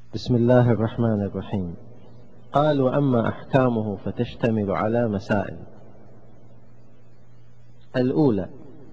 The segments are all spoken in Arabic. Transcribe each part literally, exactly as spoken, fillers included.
بسم الله الرحمن الرحيم. قال: وأما أحكامه فتشتمل على مسائل. الأولى: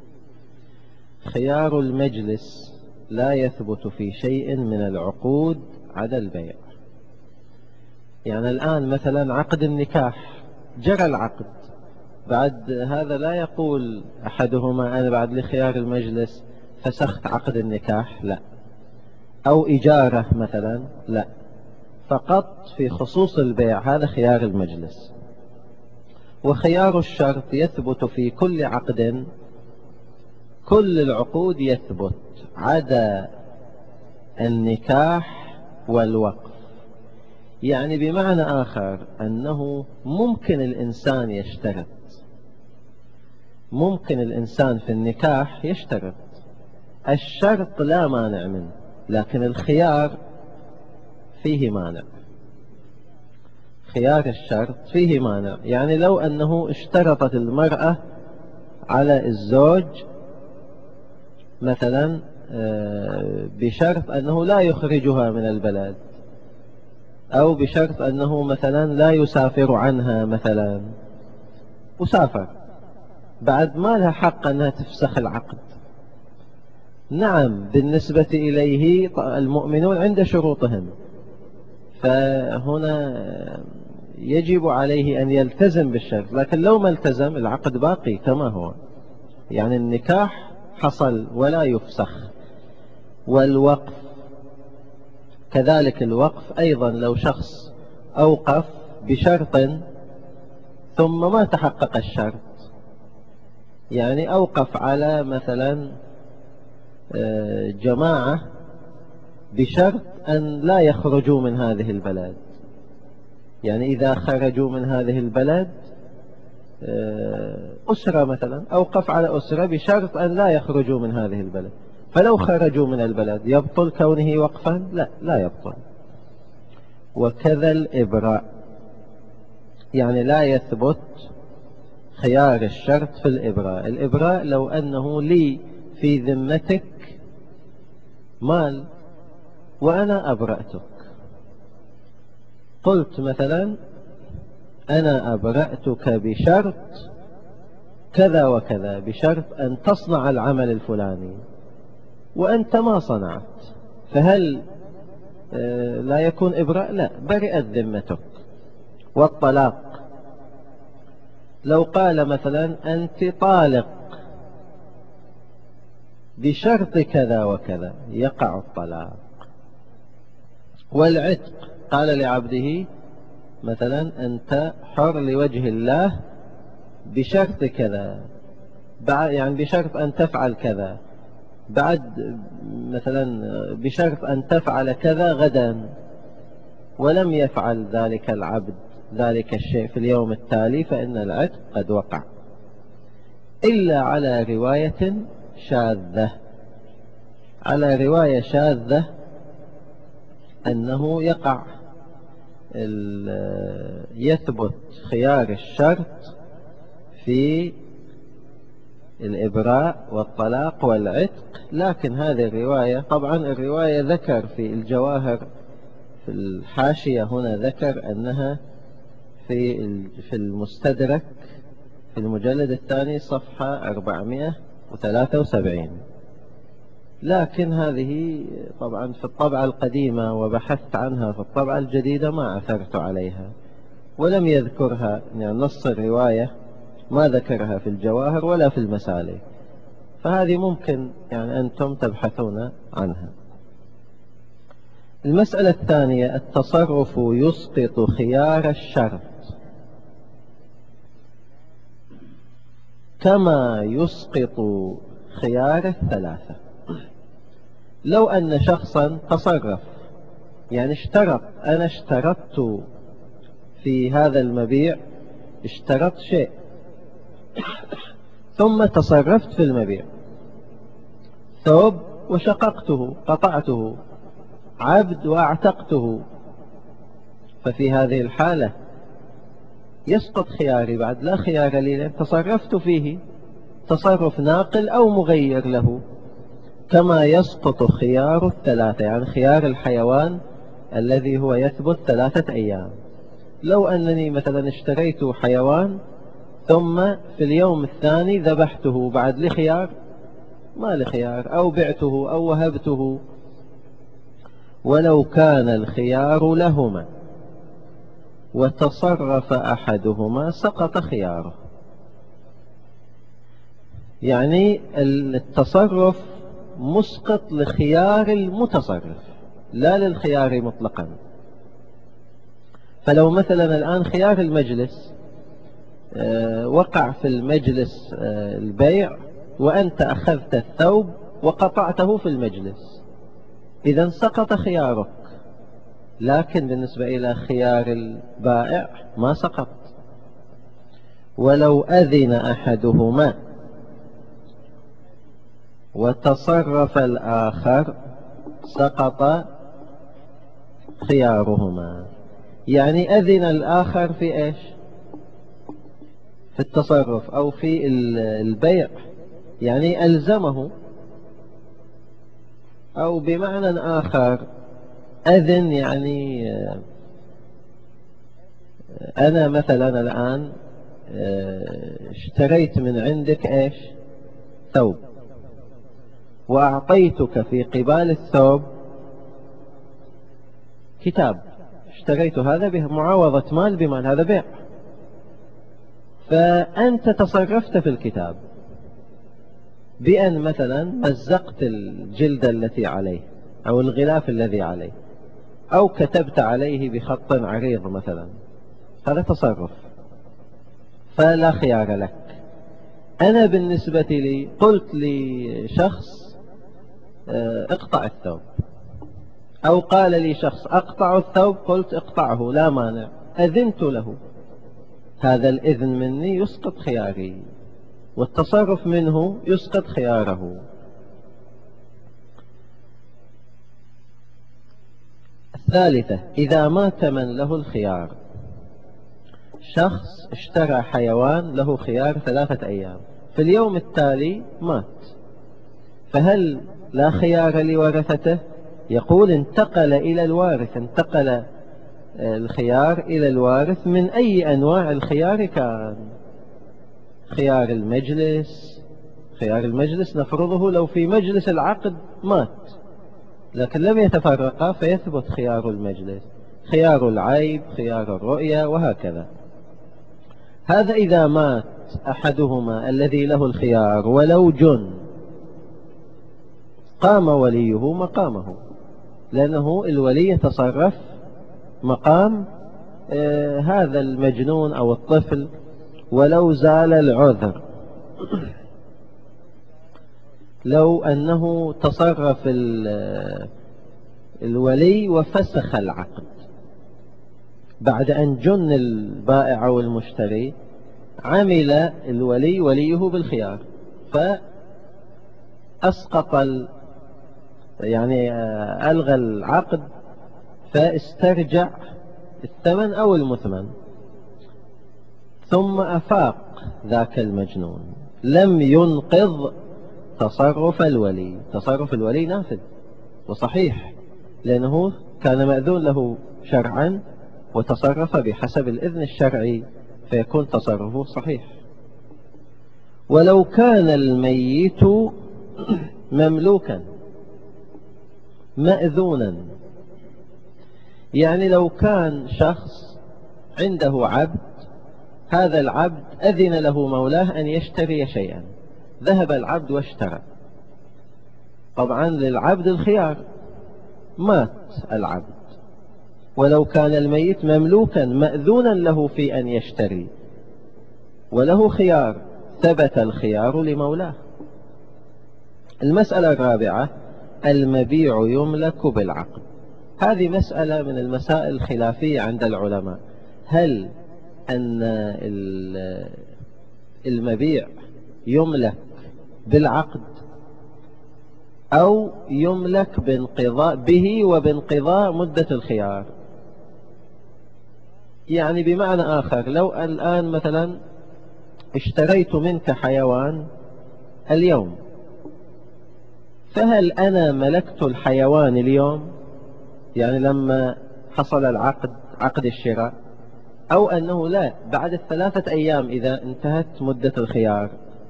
خيار المجلس لا يثبت في شيء من العقود عدا البيع. يعني الآن مثلا عقد النكاح جرى العقد، بعد هذا لا يقول أحدهما أنا بعد لخيار المجلس فسخت عقد النكاح، لا. أو إجارة مثلا، لا، فقط في خصوص البيع هذا خيار المجلس. وخيار الشرط يثبت في كل عقد، كل العقود يثبت عدا النكاح والوقف. يعني بمعنى آخر أنه ممكن الإنسان يشترط، ممكن الإنسان في النكاح يشترط، الشرط لا مانع منه، لكن الخيار فيه مانع. خيار الشرط فيه مانع. يعني لو أنه اشترطت المرأة على الزوج مثلا بشرط أنه لا يخرجها من البلد، أو بشرط أنه مثلا لا يسافر عنها مثلا، وسافر، بعد ما لها حق أنها تفسخ العقد. نعم، بالنسبة إليه المؤمنون عند شروطهم، فهنا يجب عليه أن يلتزم بالشرط، لكن لو ما التزم العقد باقي كما هو. يعني النكاح حصل ولا يفسخ. والوقف كذلك، الوقف أيضا لو شخص أوقف بشرط ثم ما تحقق الشرط، يعني أوقف على مثلا جماعة بشرط أن لا يخرجوا من هذه البلد، يعني إذا خرجوا من هذه البلد أسرة مثلا، أوقف على أسرة بشرط أن لا يخرجوا من هذه البلد، فلو خرجوا من البلد يبطل كونه وقفا؟ لا، لا يبطل. وكذا الإبراء، يعني لا يثبت خيار الشرط في الإبراء. الإبراء لو أنه لي في ذمتك مال وأنا أبرأتك، قلت مثلا أنا أبرأتك بشرط كذا وكذا، بشرط أن تصنع العمل الفلاني، وأنت ما صنعت، فهل لا يكون إبراء؟ لا، برئت ذمتك. والطلاق لو قال مثلا أنت طالق بشرط كذا وكذا، يقع الطلاق. والعتق قال لعبده مثلا أنت حر لوجه الله بشرط كذا، يعني بشرط أن تفعل كذا، بعد مثلا بشرط أن تفعل كذا غدا، ولم يفعل ذلك العبد ذلك الشيء في اليوم التالي، فإن العتق قد وقع، إلا على رواية شاذة. على رواية شاذة أنه يقع يثبت خيار الشرط في الإبراء والطلاق والعتق. لكن هذه الرواية، طبعا الرواية ذكر في الجواهر في الحاشية هنا ذكر أنها في في المستدرك في المجلد الثاني صفحة أربعمائة وثلاثة وسبعين، لكن هذه طبعا في الطبعة القديمة، وبحثت عنها في الطبعة الجديدة ما عثرت عليها، ولم يذكرها، يعني نص الرواية ما ذكرها في الجواهر ولا في المسالك، فهذه ممكن يعني أنتم تبحثون عنها. المسألة الثانية: التصرف يسقط خيار الشرط كما يسقط خيار الثلاثة. لو أن شخصا تصرف، يعني اشترط، أنا اشترطت في هذا المبيع، اشترطت شيء ثم تصرفت في المبيع، ثوب وشققته قطعته، عبد واعتقته، ففي هذه الحالة يسقط خياري، بعد لا خيار لي لأن تصرفت فيه تصرف ناقل أو مغير له. كما يسقط خيار الثلاثة، يعني خيار الحيوان الذي هو يثبت ثلاثة أيام. لو أنني مثلا اشتريت حيوان ثم في اليوم الثاني ذبحته بعد لي خيار؟ ما لي خيار، أو بعته أو وهبته. ولو كان الخيار لهما وتصرف أحدهما سقط خياره. يعني التصرف مسقط لخيار المتصرف لا للخيار مطلقا. فلو مثلا الآن خيار المجلس وقع في المجلس البيع وأنت أخذت الثوب وقطعته في المجلس، إذا سقط خيارك، لكن بالنسبة إلى خيار البائع ما سقط. ولو أذن أحدهما وتصرف الآخر سقط خيارهما. يعني أذن الآخر في إيش؟ في التصرف أو في البيع، يعني ألزمه. أو بمعنى آخر أذن، يعني أنا مثلا الآن اشتريت من عندك إيش؟ ثوب، وأعطيتك في قبال الثوب كتاب، اشتريت هذا بمعاوضة مال بمال، هذا بيع. فأنت تصرفت في الكتاب بأن مثلا مزقت الجلد التي عليه أو الغلاف الذي عليه، أو كتبت عليه بخط عريض مثلا، هذا تصرف فلا خيار لك. أنا بالنسبة لي قلت لشخص اقطع الثوب، أو قال لي شخص أقطع الثوب، قلت اقطعه لا مانع، أذنت له. هذا الإذن مني يسقط خياري، والتصرف منه يسقط خياره. الثالثة، إذا مات من له الخيار. شخص اشترى حيوان له خيار ثلاثة أيام، في اليوم التالي مات، فهل لا خيار لورثته؟ يقول انتقل إلى الوارث، انتقل الخيار إلى الوارث من أي أنواع الخيار كان. خيار المجلس، خيار المجلس نفرضه لو في مجلس العقد مات لكن لم يتفرقا فيثبت خيار المجلس، خيار العيب، خيار الرؤية، وهكذا. هذا إذا مات أحدهما الذي له الخيار ولو جن، قام وليه مقامه، لأنه الولي يتصرف مقام آه هذا المجنون أو الطفل ولو زال العذر. لو أنه تصرف الولي وفسخ العقد بعد أن جن البائع والمشتري، عمل الولي وليه بالخيار فأسقط ال... يعني ألغى العقد، فاسترجع الثمن أو المثمن. ثم أفاق ذاك المجنون، لم ينقض تصرف الولي. تصرف الولي نافذ وصحيح، لأنه كان مأذون له شرعا وتصرف بحسب الإذن الشرعي، فيكون تصرفه صحيح. ولو كان الميت مملوكا مأذونا، يعني لو كان شخص عنده عبد، هذا العبد أذن له مولاه أن يشتري شيئا، ذهب العبد واشترى، طبعا للعبد الخيار، مات العبد. ولو كان الميت مملوكا مأذونا له في أن يشتري وله خيار، ثبت الخيار لمولاه. المسألة الرابعة، المبيع يملك بالعقد. هذه مسألة من المسائل الخلافية عند العلماء، هل أن المبيع يملك بالعقد أو يملك بانقضاء به وبانقضاء مدة الخيار. يعني بمعنى آخر، لو الآن مثلا اشتريت منك حيوان اليوم، فهل أنا ملكت الحيوان اليوم؟ يعني لما حصل العقد، عقد الشراء، أو أنه لا، بعد الثلاثة أيام إذا انتهت مدة الخيار.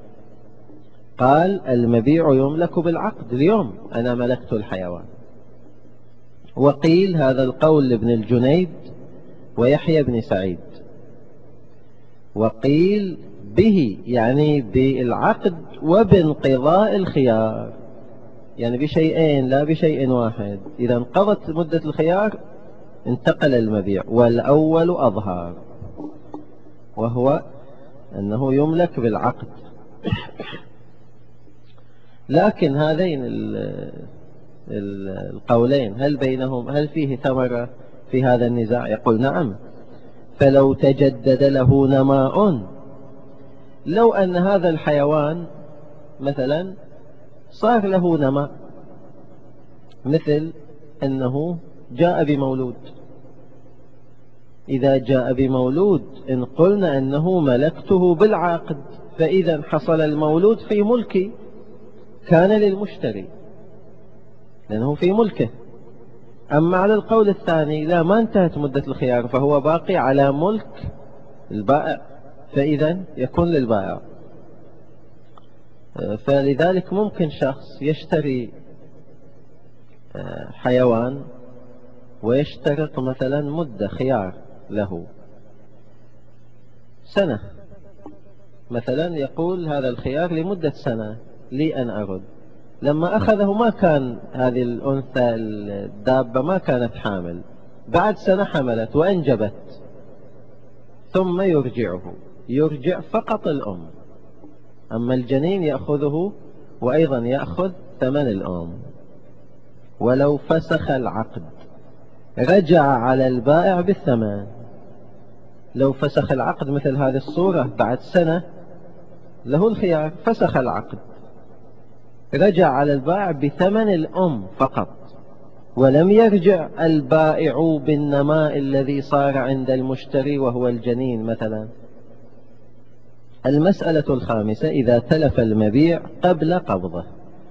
قال المبيع يملك بالعقد، اليوم أنا ملكت الحيوان. وقيل هذا القول لابن الجنيد ويحيى بن سعيد. وقيل به يعني بالعقد وبانقضاء الخيار، يعني بشيئين لا بشيء واحد. إذا انقضت مدة الخيار انتقل المبيع، والأول أظهر، وهو أنه يملك بالعقد. لكن هذين القولين هل بينهم هل فيه ثمرة في هذا النزاع؟ يقول نعم. فلو تجدد له نماء، لو أن هذا الحيوان مثلا صار له نماء، مثل أنه جاء بمولود. إذا جاء بمولود إن قلنا أنه ملكته بالعقد، فإذا حصل المولود في ملكي، كان للمشتري لأنه في ملكه. أما على القول الثاني لا، ما انتهت مدة الخيار، فهو باقي على ملك البائع، فإذا يكون للبائع. فلذلك ممكن شخص يشتري حيوان ويشترط مثلا مدة خيار له سنة مثلا، يقول هذا الخيار لمدة سنة لي أن أرد. لما أخذه ما كان هذه الأنثى الدابة ما كانت حامل، بعد سنة حملت وأنجبت، ثم يرجعه، يرجع فقط الأم، أما الجنين يأخذه، وأيضا يأخذ ثمن الأم. ولو فسخ العقد رجع على البائع بالثمن. لو فسخ العقد مثل هذه الصورة بعد سنة له الخيار، فسخ العقد، رجع على البائع بثمن الأم فقط، ولم يرجع البائع بالنماء الذي صار عند المشتري وهو الجنين مثلا. المسألة الخامسة إذا تلف المبيع قبل قبضه.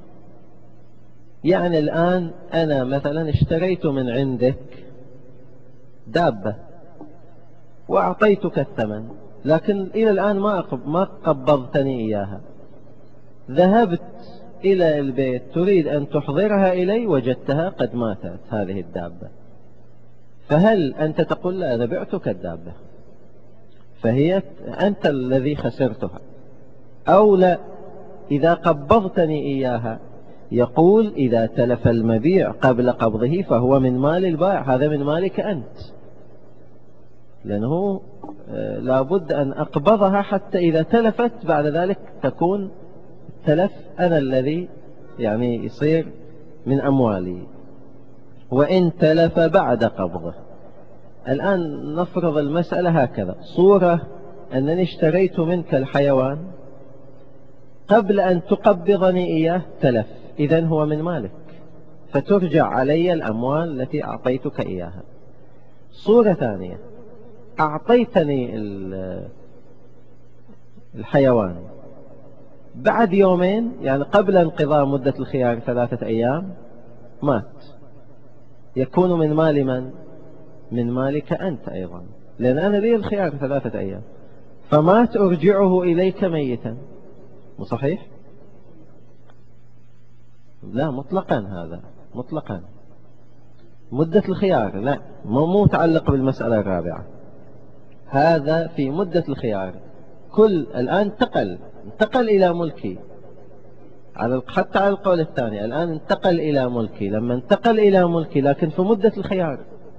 يعني الآن أنا مثلا اشتريت من عندك دابة وأعطيتك الثمن، لكن إلى الآن ما ما قبضتني إياها. ذهبت إلى البيت تريد أن تحضرها إلي، وجدتها قد ماتت هذه الدابة، فهل أنت تقول لا أنا بعتك الدابة، فهي أنت الذي خسرتها، أو لا إذا قبضتني إياها؟ يقول إذا تلف المبيع قبل قبضه فهو من مال البائع، هذا من مالك أنت، لأنه لابد أن أقبضها حتى إذا تلفت بعد ذلك تكون تلف أنا الذي يعني يصير من أموالي. وإن تلف بعد قبضه، الآن نفرض المسألة هكذا، صورة أنني اشتريت منك الحيوان قبل أن تقبضني إياه تلف، إذن هو من مالك، فترجع علي الأموال التي أعطيتك إياها. صورة ثانية، أعطيتني الحيوان بعد يومين، يعني قبل انقضاء مدة الخيار ثلاثة أيام، مات، يكون من مال من؟ من مالك أنت أيضا، لأن أنا لي الخيار ثلاثة أيام، فمات أرجعه إليك ميتا، مو صحيح؟ لا مطلقا، هذا مطلقا مدة الخيار، لا مو متعلق بالمسألة الرابعة، هذا في مدة الخيار. كل الآن انتقل انتقل إلى ملكي، على حتى على القول الثاني الآن انتقل إلى ملكي، لما انتقل إلى ملكي لكن في مدة الخيار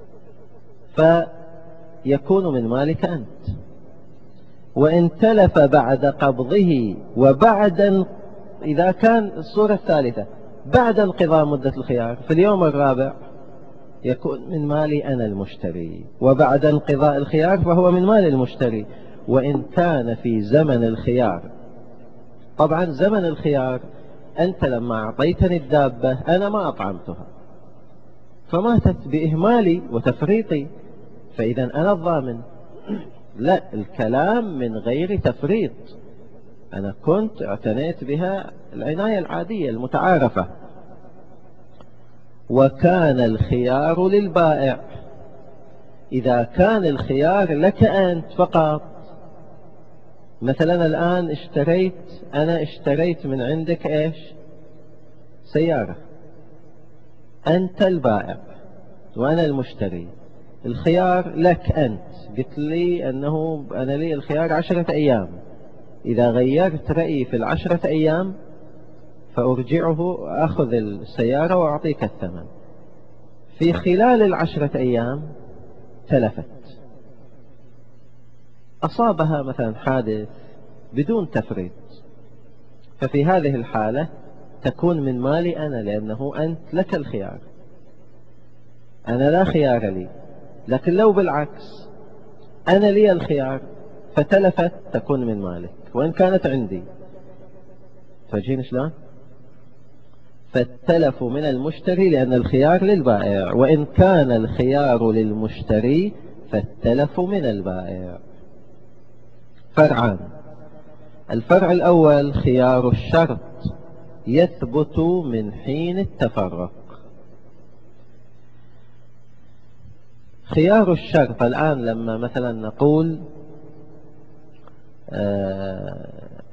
فيكون من مالك أنت. وإن تلف بعد قبضه وبعد، إذا كان الصورة الثالثة بعد انقضاء مدة الخيار في اليوم الرابع، يكون من مالي أنا المشتري، وبعد انقضاء الخيار فهو من مال المشتري. وإن كان في زمن الخيار، طبعا زمن الخيار أنت لما أعطيتني الدابة أنا ما أطعمتها فماتت بإهمالي وتفريطي، فإذا أنا الضامن. لا، الكلام من غير تفريط، أنا كنت اعتنيت بها العناية العادية المتعارفة. وكان الخيار للبائع، إذا كان الخيار لك أنت فقط، مثلا الآن اشتريت أنا اشتريت من عندك إيش؟ سيارة، أنت البائع وأنا المشتري، الخيار لك أنت، قلت لي أنه أنا لي الخيار عشرة أيام، إذا غيرت رأيي في العشرة أيام فأرجعه أخذ السيارة وأعطيك الثمن. في خلال العشرة أيام تلفت، أصابها مثلا حادث بدون تفريط، ففي هذه الحالة تكون من مالي أنا، لأنه أنت لك الخيار، أنا لا خيار لي. لكن لو بالعكس أنا لي الخيار فتلفت تكون من مالك وإن كانت عندي. تجين شلون؟ فالتلف من المشتري لأن الخيار للبائع، وإن كان الخيار للمشتري فالتلف من البائع. فرعان. الفرع الأول خيار الشرط يثبت من حين التفرق. خيار الشرط الآن لما مثلا نقول آه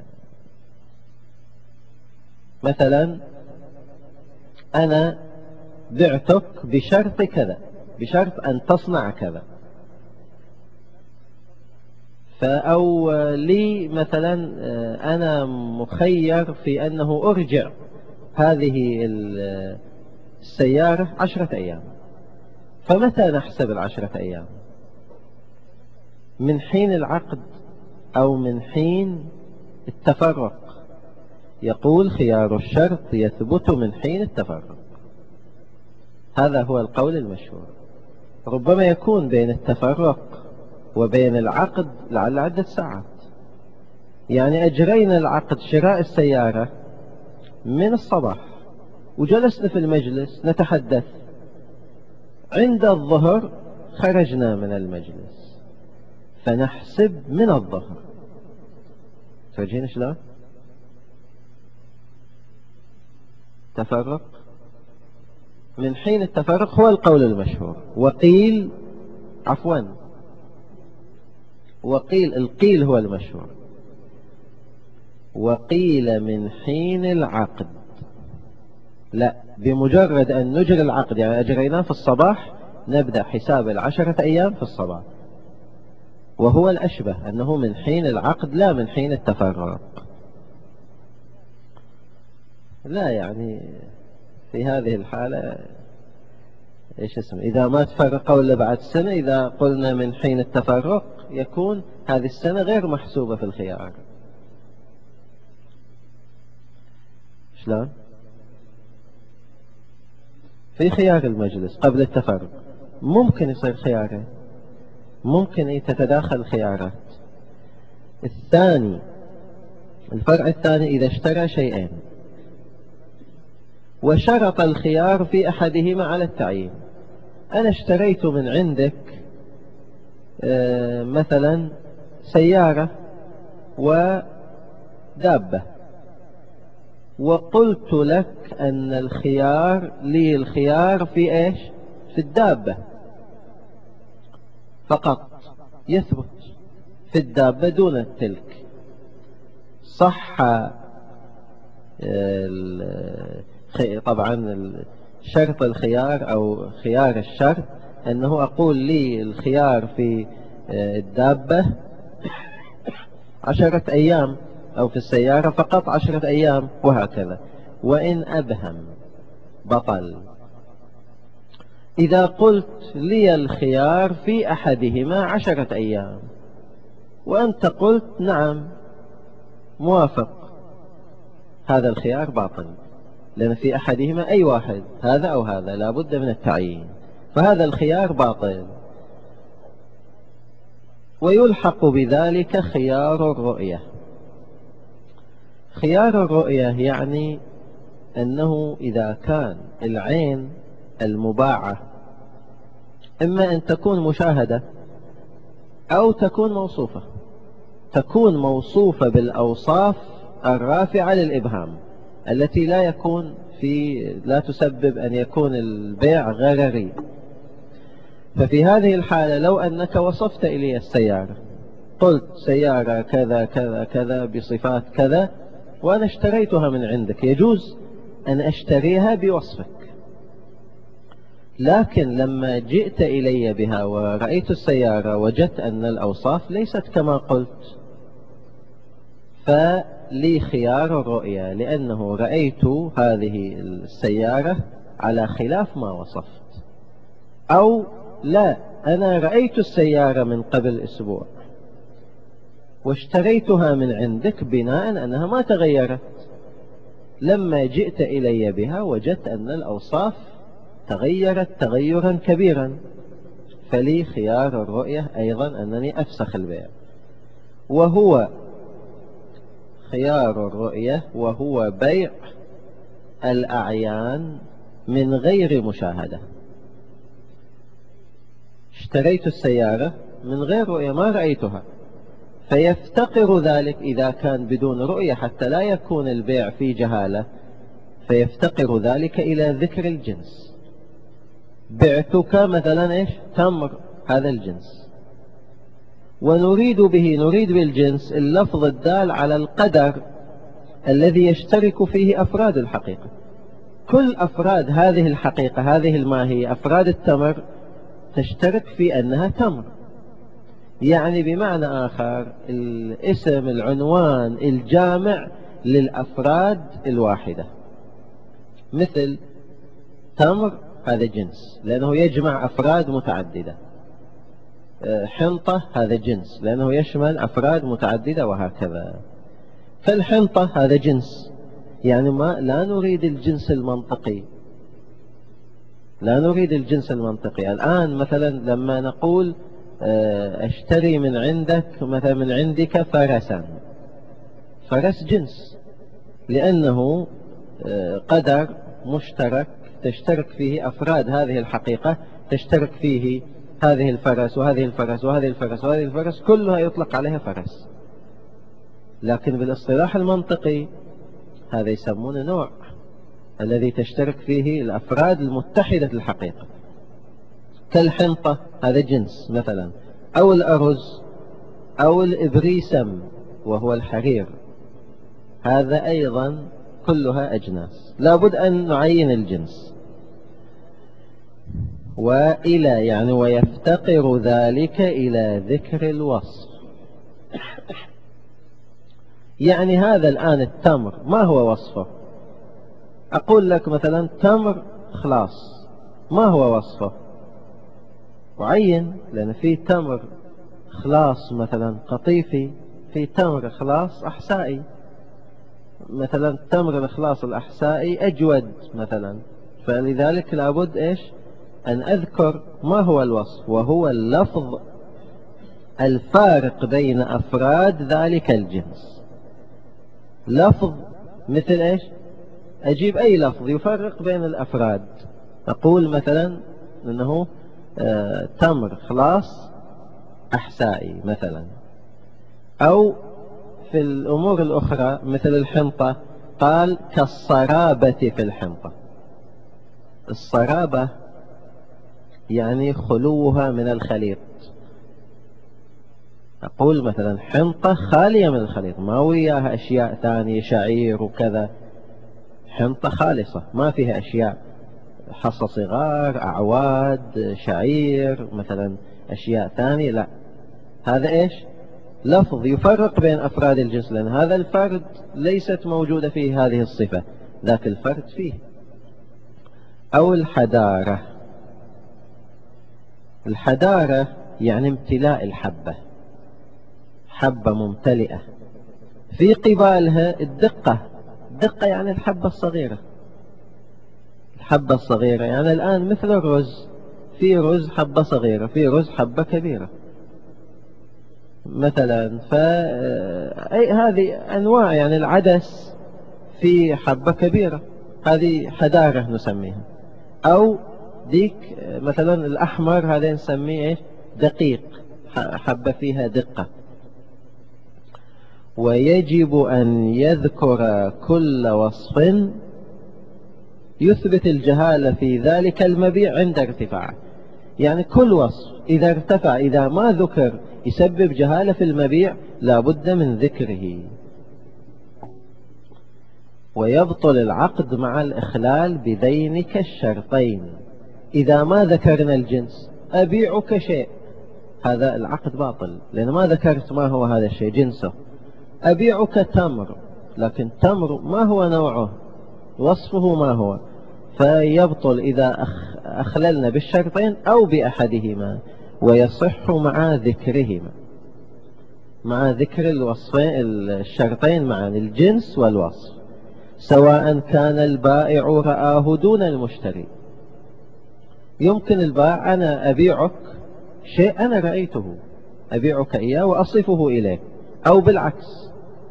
مثلا أنا بعتك بشرط كذا، بشرط أن تصنع كذا، أو لي مثلا أنا مخير في أنه أرجع هذه السيارة عشرة أيام، فمتى نحسب العشرة أيام؟ من حين العقد أو من حين التفرق؟ يقول خيار الشرط يثبت من حين التفرق. هذا هو القول المشهور. ربما يكون بين التفرق وبين العقد لعل عدة ساعات، يعني أجرينا العقد شراء السيارة من الصباح وجلسنا في المجلس نتحدث، عند الظهر خرجنا من المجلس فنحسب من الظهر. ترجين شلون؟ تفرق من حين التفرق هو القول المشهور. وقيل عفوا وقيل القيل هو المشهور، وقيل من حين العقد. لا، بمجرد أن نجري العقد يعني أجريناه في الصباح نبدأ حساب العشرة أيام في الصباح، وهو الأشبه أنه من حين العقد لا من حين التفرق. لا يعني في هذه الحالة إيش اسمه إذا ما تفرقوا إلا بعد سنة، إذا قلنا من حين التفرق يكون هذه السنة غير محسوبة في الخيار. شلون؟ في خيار المجلس قبل التفرق ممكن يصير خيارين، ممكن تتداخل الخيارات. الثاني الفرع الثاني إذا اشترى شيئين وشرط الخيار في أحدهما على التعيين. أنا اشتريت من عندك مثلا سيارة ودابة، وقلت لك أن الخيار لي الخيار في إيش؟ في الدابة فقط، يثبت في الدابة دون التلك. صح طبعا شرط الخيار أو خيار الشرط أنه أقول لي الخيار في الدابة عشرة أيام أو في السيارة فقط عشرة أيام وهكذا، وإن أبهم بطل. إذا قلت لي الخيار في أحدهما عشرة أيام وأنت قلت نعم موافق، هذا الخيار باطل، لأن في أحدهما أي واحد هذا أو هذا لا بد من التعيين، فهذا الخيار باطل. ويلحق بذلك خيار الرؤية. خيار الرؤية يعني أنه إذا كان العين المباعة إما أن تكون مشاهدة أو تكون موصوفة، تكون موصوفة بالأوصاف الرافعة للإبهام التي لا يكون في لا تسبب أن يكون البيع غرري. ففي هذه الحالة لو أنك وصفت إلي السيارة، قلت سيارة كذا كذا كذا بصفات كذا وأنا اشتريتها من عندك، يجوز أن أشتريها بوصفك. لكن لما جئت إلي بها ورأيت السيارة وجدت أن الأوصاف ليست كما قلت، فلي خيار الرؤية، لأنه رأيت هذه السيارة على خلاف ما وصفت. أو لا، أنا رأيت السيارة من قبل أسبوع واشتريتها من عندك بناء أنها ما تغيرت، لما جئت إلي بها وجدت أن الأوصاف تغيرت تغيرا كبيرا، فلي خيار الرؤية أيضا أنني أفسخ البيع. وهو خيار الرؤية وهو بيع الأعيان من غير مشاهدة. اشتريت السيارة من غير رؤية، ما رأيتها، فيفتقر ذلك إذا كان بدون رؤية حتى لا يكون البيع في جهالة، فيفتقر ذلك إلى ذكر الجنس. بعتك مثلا إيش تمر، هذا الجنس، ونريد به نريد بالجنس اللفظ الدال على القدر الذي يشترك فيه أفراد الحقيقة. كل أفراد هذه الحقيقة، هذه الماهية، أفراد التمر تشترك في أنها تمر. يعني بمعنى آخر الاسم العنوان الجامع للأفراد الواحدة، مثل تمر هذا جنس لأنه يجمع أفراد متعددة، حنطة هذا جنس لأنه يشمل أفراد متعددة، وهكذا. فالحنطة هذا جنس، يعني ما لا نريد الجنس المنطقي، لا نريد الجنس المنطقي. الآن مثلا لما نقول اشتري من عندك مثلا من عندك فرسا، فرس جنس لأنه قدر مشترك تشترك فيه أفراد هذه الحقيقة، تشترك فيه هذه الفرس وهذه الفرس وهذه الفرس وهذه الفرس، كلها يطلق عليها فرس. لكن بالاصطلاح المنطقي هذا يسمونه نوع الذي تشترك فيه الأفراد المتحدة الحقيقة، كالحنطة هذا جنس مثلا، أو الأرز، أو الإبريسم وهو الحرير، هذا أيضا كلها أجناس، لابد أن نعين الجنس. وإلى يعني ويفتقر ذلك إلى ذكر الوصف. يعني هذا الآن التمر ما هو وصفه؟ أقول لك مثلا تمر خلاص، ما هو وصفه؟ وعين، لأن في تمر خلاص مثلا قطيفي، في تمر خلاص أحسائي، مثلا تمر الخلاص الأحسائي أجود مثلا، فلذلك لابد إيش أن أذكر ما هو الوصف، وهو اللفظ الفارق بين أفراد ذلك الجنس. لفظ مثل إيش؟ أجيب أي لفظ يفرق بين الأفراد، أقول مثلا أنه آه تمر خلاص أحسائي مثلا. أو في الأمور الأخرى مثل الحنطة قال كالصرابة في الحنطة. الصرابة يعني خلوها من الخليط، أقول مثلا حنطة خالية من الخليط، ما وياها أشياء ثانية شعير وكذا، حنطة خالصة ما فيها أشياء حصى صغار أعواد شعير مثلا أشياء ثانية، لا، هذا إيش لفظ يفرق بين أفراد الجنس، لأن هذا الفرد ليست موجودة فيه هذه الصفة، ذاك الفرد فيه. أو الحدارة. الحدارة يعني امتلاء الحبة، حبة ممتلئة، في قبالها الدقة. الدقة يعني الحبة الصغيرة، الحبة الصغيرة يعني الآن مثل الرز، في رز حبة صغيرة، في رز حبة كبيرة مثلا، فأي هذه أنواع، يعني العدس في حبة كبيرة، هذه حدارة نسميها. أو ديك مثلا الأحمر هذا نسميه دقيق، حبة فيها دقة. ويجب أن يذكر كل وصف يثبت الجهالة في ذلك المبيع عند ارتفاعه. يعني كل وصف إذا ارتفع إذا ما ذكر يسبب جهالة في المبيع لا بد من ذكره. ويبطل العقد مع الإخلال بذينك الشرطين. إذا ما ذكرنا الجنس أبيعك شيء، هذا العقد باطل لأن ما ذكرت ما هو هذا الشيء جنسه. أبيعك تمر، لكن تمر ما هو نوعه، وصفه ما هو، فيبطل إذا أخللنا بالشرطين أو بأحدهما، ويصح مع ذكرهما، مع ذكر الوصفين الشرطين معا، الجنس والوصف، سواء كان البائع رآه دون المشتري. يمكن البائع أنا أبيعك شيء أنا رأيته، أبيعك إياه وأصفه إليك، أو بالعكس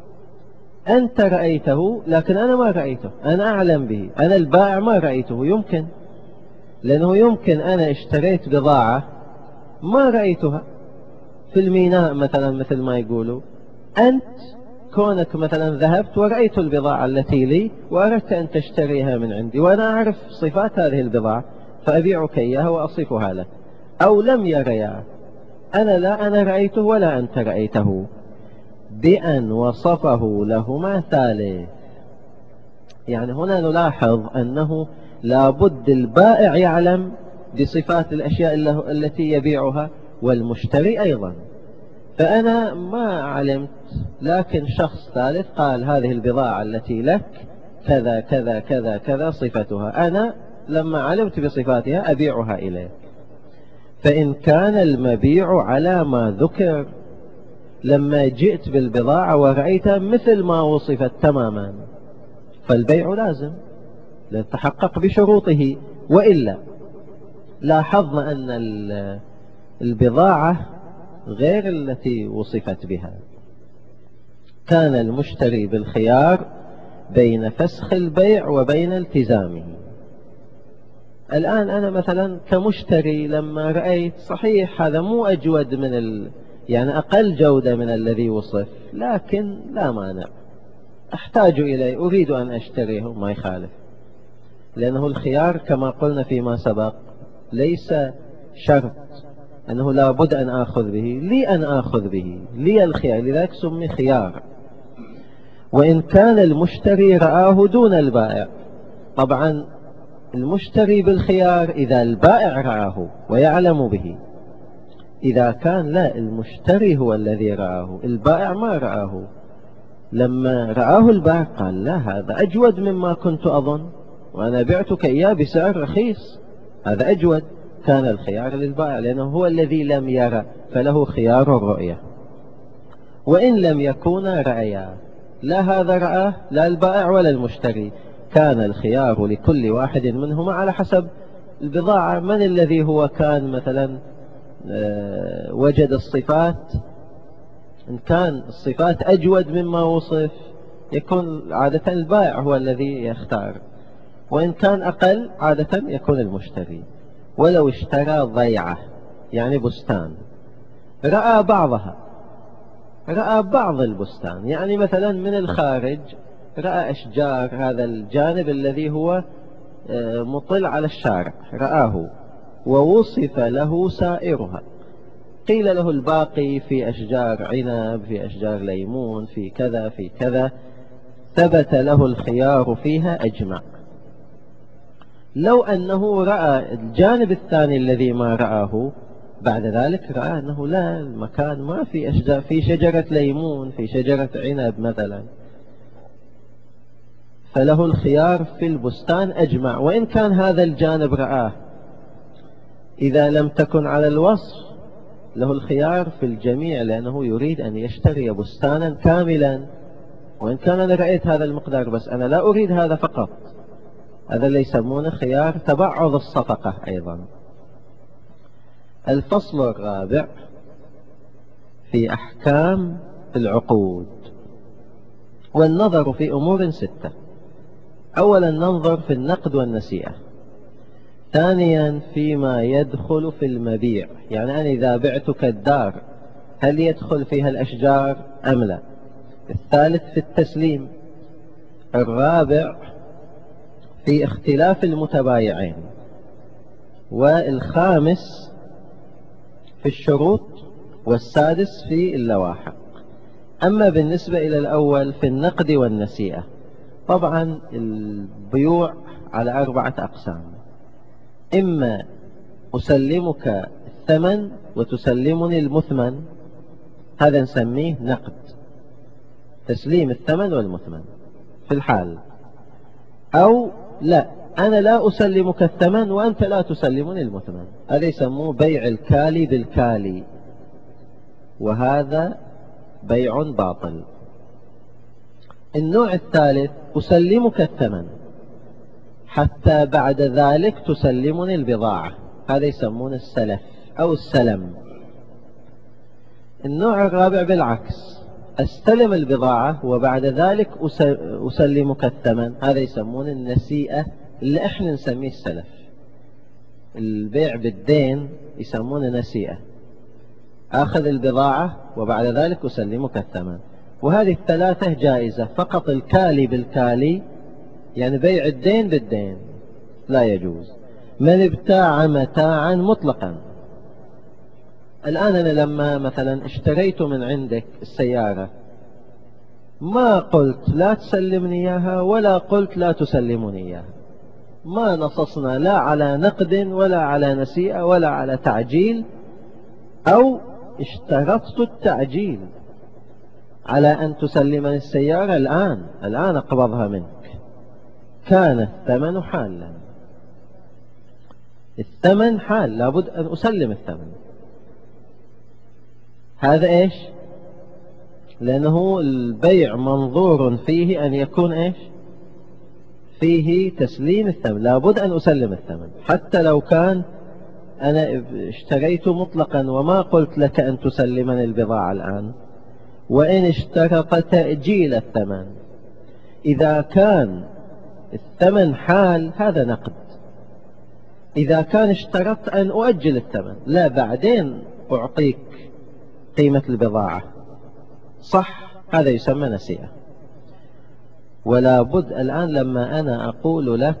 أنت رأيته لكن أنا ما رأيته، أنا أعلم به، أنا البائع ما رأيته. يمكن، لأنه يمكن أنا اشتريت بضاعة ما رأيتها في الميناء مثلا مثل ما يقولوا، أنت كونك مثلا ذهبت ورأيت البضاعة التي لي وأردت أن تشتريها من عندي، وأنا أعرف صفات هذه البضاعة فأبيعك إياها وأصفها لك. أو لم يريا، أنا لا أنا رأيته ولا أنت رأيته، بأن وصفه لهما ثالث. يعني هنا نلاحظ أنه لابد البائع يعلم بصفات الأشياء التي يبيعها، والمشتري أيضا. فأنا ما علمت، لكن شخص ثالث قال هذه البضاعة التي لك كذا كذا كذا كذا صفتها، أنا لما علمت بصفاتها أبيعها إليك. فإن كان المبيع على ما ذكر، لما جئت بالبضاعة ورأيتها مثل ما وصفت تماما، فالبيع لازم لنتحقق بشروطه. وإلا لاحظنا أن البضاعة غير التي وصفت بها، كان المشتري بالخيار بين فسخ البيع وبين التزامه. الآن أنا مثلا كمشتري لما رأيت صحيح هذا مو أجود من ال... يعني أقل جودة من الذي وصف، لكن لا مانع أحتاج إليه، أريد أن أشتريه، ما يخالف، لأنه الخيار كما قلنا فيما سبق ليس شرط أنه لا بد أن آخذ به، لي أن آخذ به، لي الخيار، لذلك سمي خيار. وإن كان المشتري رآه دون البائع، طبعا المشتري بالخيار إذا البائع رآه ويعلم به. إذا كان لا، المشتري هو الذي رآه، البائع ما رآه، لما رآه البائع قال لا هذا أجود مما كنت أظن، وأنا بعتك إياه بسعر رخيص، هذا أجود، كان الخيار للبائع لأنه هو الذي لم يرى، فله خيار الرؤية. وإن لم يكونا رأيا، لا هذا رآه لا البائع ولا المشتري، كان الخيار لكل واحد منهما على حسب البضاعة. من الذي هو كان مثلا وجد الصفات، إن كان الصفات أجود مما وصف يكون عادة البائع هو الذي يختار، وإن كان أقل عادة يكون المشتري. ولو اشترى ضيعة يعني بستان، رأى بعضها، رأى بعض البستان، يعني مثلا من الخارج رأى أشجار هذا الجانب الذي هو مطل على الشارع رآه، ووصف له سائرها، قيل له الباقي في أشجار عنب، في أشجار ليمون، في كذا في كذا، ثبت له الخيار فيها أجمع. لو أنه رأى الجانب الثاني الذي ما رآه، بعد ذلك رأى أنه لا، المكان ما في أشجار، في شجرة ليمون، في شجرة عنب مثلا، فله الخيار في البستان أجمع، وإن كان هذا الجانب رآه. إذا لم تكن على الوصف له الخيار في الجميع، لأنه يريد أن يشتري بستانا كاملا، وإن كان أنا رأيت هذا المقدار بس أنا لا أريد هذا فقط، هذا اللي يسمونه خيار تبعض الصفقة أيضا. الفصل الرابع في أحكام العقود. والنظر في أمور ستة: أولا ننظر في النقد والنسيئة، ثانيا فيما يدخل في المبيع، يعني أنا إذا بعتك الدار هل يدخل فيها الأشجار أم لا، الثالث في التسليم، الرابع في اختلاف المتبايعين، والخامس في الشروط والسادس في اللواحق. أما بالنسبة إلى الأول في النقد والنسيئة، طبعا البيوع على أربعة أقسام: إما أسلمك الثمن وتسلمني المثمن، هذا نسميه نقد، تسليم الثمن والمثمن في الحال. أو لا، أنا لا أسلمك الثمن وأنت لا تسلمني المثمن، هذا يسموه بيع الكالي بالكالي، وهذا بيع باطل. النوع الثالث: أسلمك الثمن حتى بعد ذلك تسلمني البضاعة، هذا يسمونه السلف أو السلم. النوع الرابع بالعكس: أستلم البضاعة وبعد ذلك أسلمك الثمن، هذا يسمونه النسيئة اللي احنا نسميه السلف. البيع بالدين يسمونه نسيئة، أخذ البضاعة وبعد ذلك أسلمك الثمن. وهذه الثلاثة جائزة، فقط الكالي بالكالي يعني بيع الدين بالدين لا يجوز. من ابتاع متاعا مطلقا، الآن أنا لما مثلا اشتريت من عندك السيارة ما قلت لا تسلمني إياها ولا قلت لا تسلمني إياها، ما نصصنا لا على نقد ولا على نسيئة ولا على تعجيل، أو اشترطت التعجيل على أن تسلمني السيارة الآن الآن أقبضها منك. كان الثمن حالا، الثمن حال، لابد أن أسلم الثمن. هذا إيش؟ لأنه البيع منظور فيه أن يكون إيش؟ فيه تسليم الثمن، لابد أن أسلم الثمن، حتى لو كان أنا اشتريت مطلقا وما قلت لك أن تسلمني البضاعة الآن. وإن اشترط تأجيل الثمن، إذا كان الثمن حال هذا نقد. إذا كان اشترطت أن أؤجل الثمن، لا بعدين أعطيك قيمة البضاعة، صح، هذا يسمى نسيئة. ولا بد الآن لما أنا أقول لك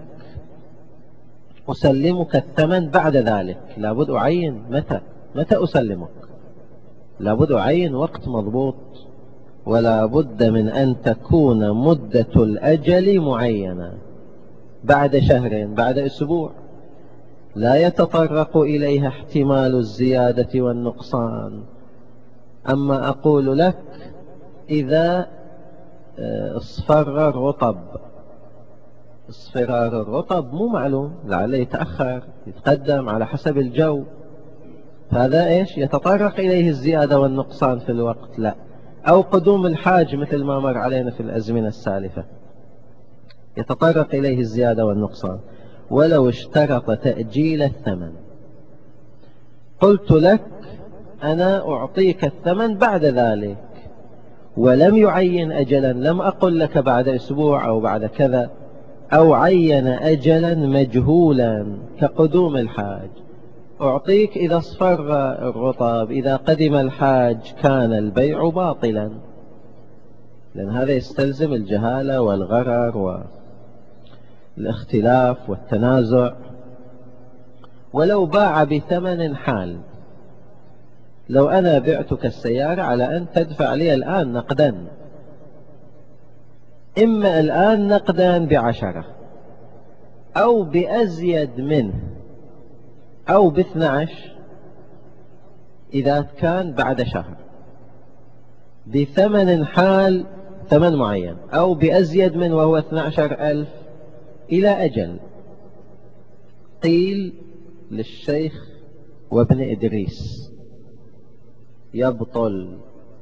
أسلمك الثمن بعد ذلك، لابد أعين متى متى أسلمك، لابد أعين وقت مضبوط، ولا بد من أن تكون مدة الأجل معينة، بعد شهر بعد أسبوع، لا يتطرق إليها احتمال الزيادة والنقصان. أما أقول لك إذا اصفر الرطب، اصفرار الرطب مو معلوم، لعله يتأخر يتقدم على حسب الجو، هذا إيش يتطرق إليه الزيادة والنقصان في الوقت، لا. أو قدوم الحاج مثل ما مر علينا في الأزمنة السالفة، يتطرق إليه الزيادة والنقصان. ولو اشترط تأجيل الثمن، قلت لك أنا أعطيك الثمن بعد ذلك، ولم يعين أجلا، لم أقل لك بعد أسبوع أو بعد كذا، أو عين أجلا مجهولا كقدوم الحاج، أعطيك إذا اصفر الرطب، إذا قدم الحاج، كان البيع باطلا، لأن هذا يستلزم الجهالة والغرر والاختلاف والتنازع. ولو باع بثمن حال، لو أنا بعتك السيارة على أن تدفع لي الآن نقدا، إما الآن نقدا بعشرة أو بأزيد منه أو باثنى عشر إذا كان بعد شهر، بثمن حال ثمن معين، أو بأزيد منه وهو اثنى عشر ألف إلى أجل. قيل للشيخ وابن إدريس يبطل،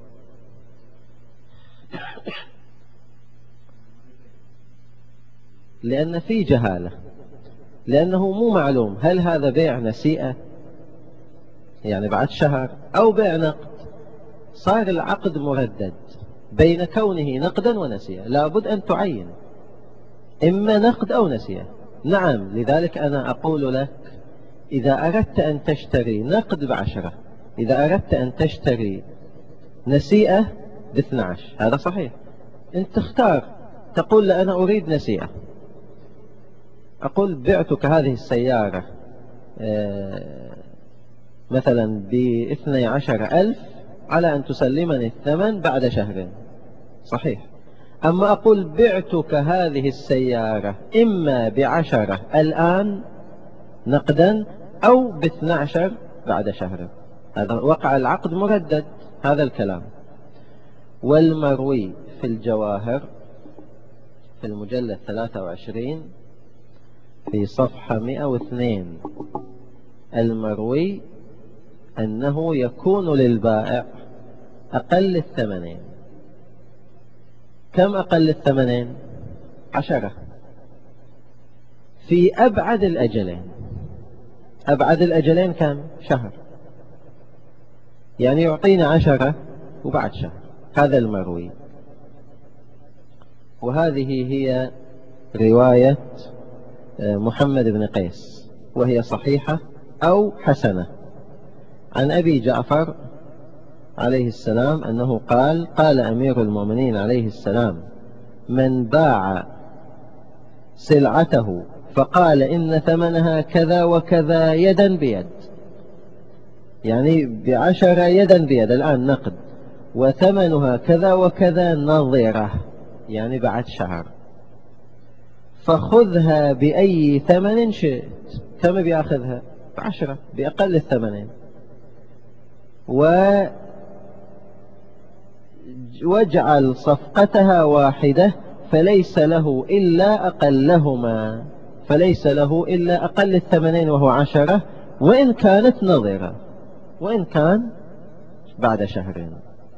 لأن في جهالة، لأنه مو معلوم هل هذا بيع نسيئة يعني بعد شهر أو بيع نقد. صار العقد مردد بين كونه نقدا ونسيئة، لابد أن تعين إما نقد أو نسيئة. نعم، لذلك أنا أقول لك إذا أردت أن تشتري نقد بعشرة، إذا أردت أن تشتري نسيئة باثنى عشر، هذا صحيح. أنت تختار، تقول لا أنا أريد نسيئة، أقول بعتك هذه السيارة مثلا باثني عشر ألف على أن تسلمني الثمن بعد شهرين، صحيح. أما أقول بعتك هذه السيارة إما بعشرة الآن نقدا أو باثنى عشر بعد شهر، هذا وقع العقد مردد، هذا الكلام. والمروي في الجواهر في المجلد ثلاثة وعشرين في صفحة مئة واثنين، المروي أنه يكون للبائع أقل الثمنين. كم أقل الثمنين؟ عشرة في أبعد الأجلين. أبعد الأجلين كم؟ شهر، يعني يعطينا عشرة وبعد شهر، هذا المروي. وهذه هي رواية محمد بن قيس، وهي صحيحة أو حسنة، عن أبي جعفر عليه السلام أنه قال: قال أمير المؤمنين عليه السلام: من باع سلعته فقال إن ثمنها كذا وكذا يدا بيد، يعني بعشرة يدا بيد الآن نقد، وثمنها كذا وكذا نظرة، يعني بعد شهر، فخذها بأي ثمن شئت. كم بيأخذها؟ بعشرة، بأقل الثمنين. واجعل صفقتها واحدة فليس له إلا أقلهما، فليس له إلا أقل الثمنين وهو عشرة، وإن كانت نظرة، وإن كان بعد شهرين.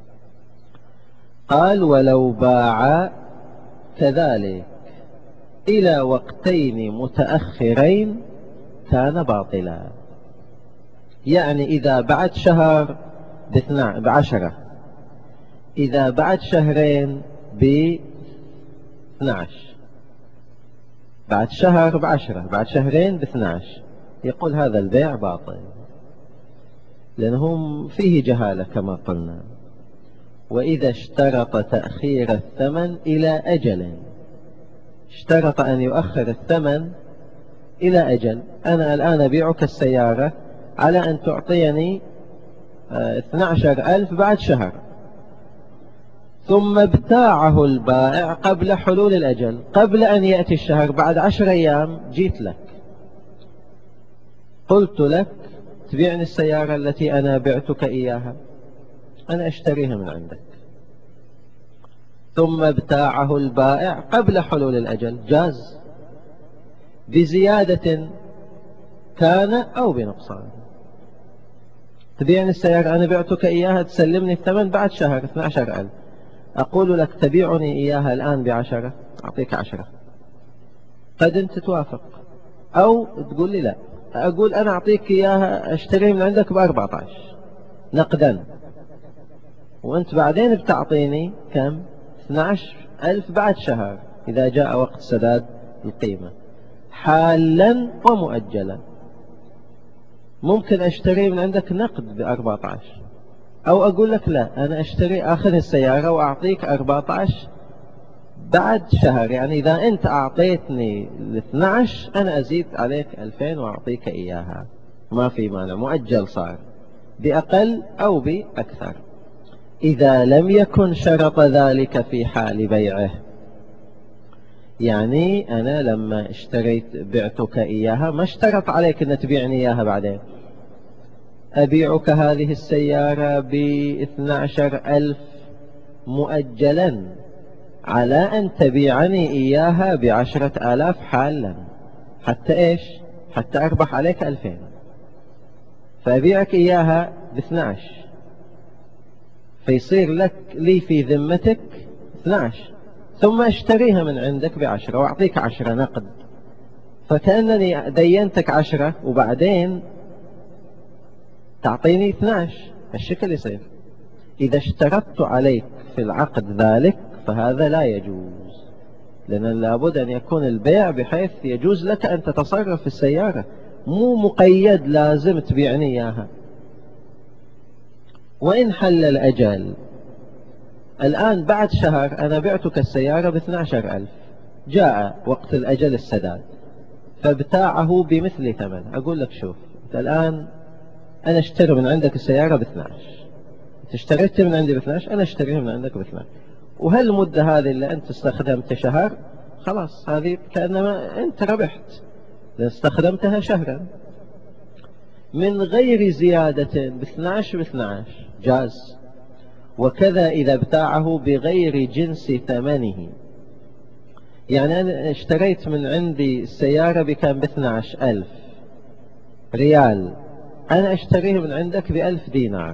قال: ولو باع كذلك إلى وقتين متأخرين كان باطلا، يعني إذا بعد شهر بعشرة، إذا بعد شهرين باثنى عشر، بعد شهر بعشرة، بعد شهرين باثنى عشر، يقول هذا البيع باطل، لأنهم فيه جهالة كما قلنا. وإذا اشترط تأخير الثمن إلى أجل، اشترط أن يؤخر الثمن إلى أجل، أنا الآن أبيعك السيارة على أن تعطيني اثني عشر ألف بعد شهر، ثم ابتاعه البائع قبل حلول الأجل، قبل أن يأتي الشهر، بعد عشر أيام جيت لك قلت لك تبيعني السيارة التي أنا بعتك إياها، أنا أشتريها من عندك، ثم ابتاعه البائع قبل حلول الأجل، جاز بزيادة كان أو بنقصان. تبيعني السيارة أنا بعتك إياها، تسلمني الثمن بعد شهر اثني عشر ألف، أقول لك تبيعني إياها الآن بعشرة، أعطيك عشرة، قد أنت توافق، أو تقول لي لا، أقول أنا أعطيك إياها أشتري من عندك بأربعة عشر نقدا، وأنت بعدين بتعطيني كم؟ اثني عشر ألف بعد شهر إذا جاء وقت سداد القيمة، حالا ومؤجلا. ممكن أشتري من عندك نقد بأربعة عشر، أو أقول لك لا، أنا أشتري آخذ السيارة وأعطيك أربعة عشر بعد شهر، يعني إذا أنت أعطيتني الاثنى عشر أنا أزيد عليك ألفين وأعطيك إياها، ما في مانع، مؤجل صار بأقل أو بأكثر، إذا لم يكن شرط ذلك في حال بيعه. يعني أنا لما اشتريت بعتك إياها ما اشترط عليك أن تبيعني إياها بعدين، أبيعك هذه السيارة باثنى عشر ألف مؤجلا على أن تبيعني إياها بعشرة آلاف حالا، حتى إيش؟ حتى أربح عليك ألفين، فأبيعك إياها باثنى عشر، فيصير لك لي في ذمتك اثنى عشر، ثم اشتريها من عندك بعشرة وأعطيك عشرة نقد، فكأنني دينتك عشرة وبعدين تعطيني اثنى عشر، الشكل يصير. إذا اشترطت عليك في العقد ذلك فهذا لا يجوز، لأن لابد أن يكون البيع بحيث يجوز لك أن تتصرف في السيارة، مو مقيد لازم تبيعني إياها. وإن حل الأجل، الآن بعد شهر أنا بعتك السيارة باثنى عشر ألف، جاء وقت الأجل السداد فابتاعه بمثل ثمن، أقول لك شوف الآن أنا اشتري من عندك السيارة ب اثني عشر، اشتريت من عندي ب اثني عشر، أنا اشتريها من عندك ب اثني عشر، وهالمدة هذه اللي أنت استخدمت شهر، خلاص هذه كأنما أنت ربحت لأن استخدمتها شهرا من غير زيادة ب اثني عشر ب اثني عشر جاز. وكذا إذا ابتاعه بغير جنس ثمنه، يعني أنا اشتريت من عندي السيارة بكام؟ ب اثني عشر ألف ريال، أنا اشتريه من عندك بألف دينار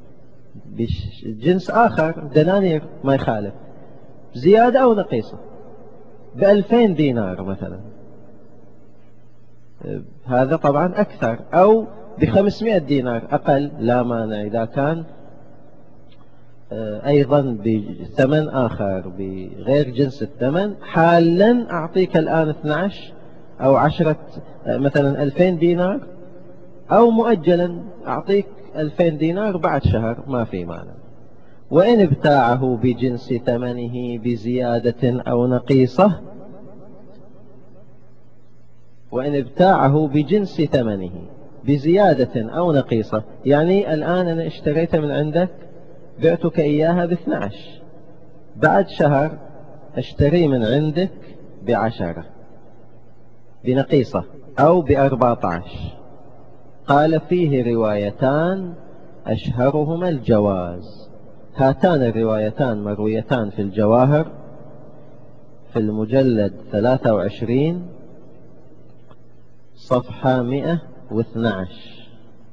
بجنس آخر دنانير ما يخالف، زيادة أو نقيصة بألفين دينار مثلا، هذا طبعا أكثر، أو بخمسمائة دينار أقل لا مانع إذا كان أيضا بثمن آخر بغير جنس الثمن. حالا أعطيك الآن اثني عشر أو عشرة مثلا ألفين دينار، أو مؤجلا أعطيك ألفين دينار بعد شهر ما في مانع. وإن ابتاعه بجنس ثمنه بزيادة أو نقيصة، وإن ابتاعه بجنس ثمنه بزيادة أو نقيصة، يعني الآن أنا اشتريت من عندك بعتك إياها باثنى عشر، بعد شهر اشتري من عندك بعشرة بنقيصة أو بأربعة عشر. قال فيه روايتان أشهرهما الجواز. هاتان الروايتان مرويتان في الجواهر في المجلد ثلاثة وعشرين صفحة مئة واثني عشر.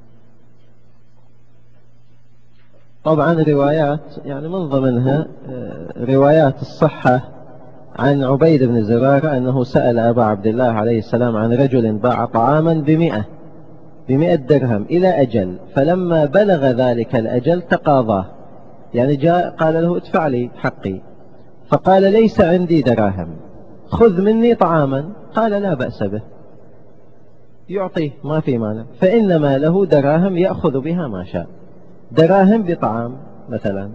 طبعا روايات يعني من ضمنها روايات الصحة عن عبيد بن زرارة أنه سأل أبا عبد الله عليه السلام عن رجل باع طعاما بمئة بمئة درهم إلى أجل، فلما بلغ ذلك الأجل تقاضاه، يعني جاء قال له ادفع لي حقي، فقال ليس عندي دراهم خذ مني طعاما، قال لا بأس به يعطيه ما في مانع، فإنما له دراهم يأخذ بها ما شاء، دراهم بطعام مثلا.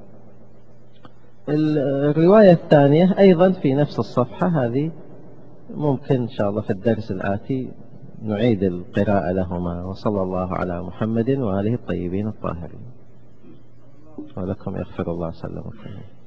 الرواية الثانية أيضا في نفس الصفحة هذه، ممكن إن شاء الله في الدرس الآتي نعيد القراءة لهما. وصلى الله على محمد وآله الطيبين الطاهرين، ولكم يغفر الله سلمكم.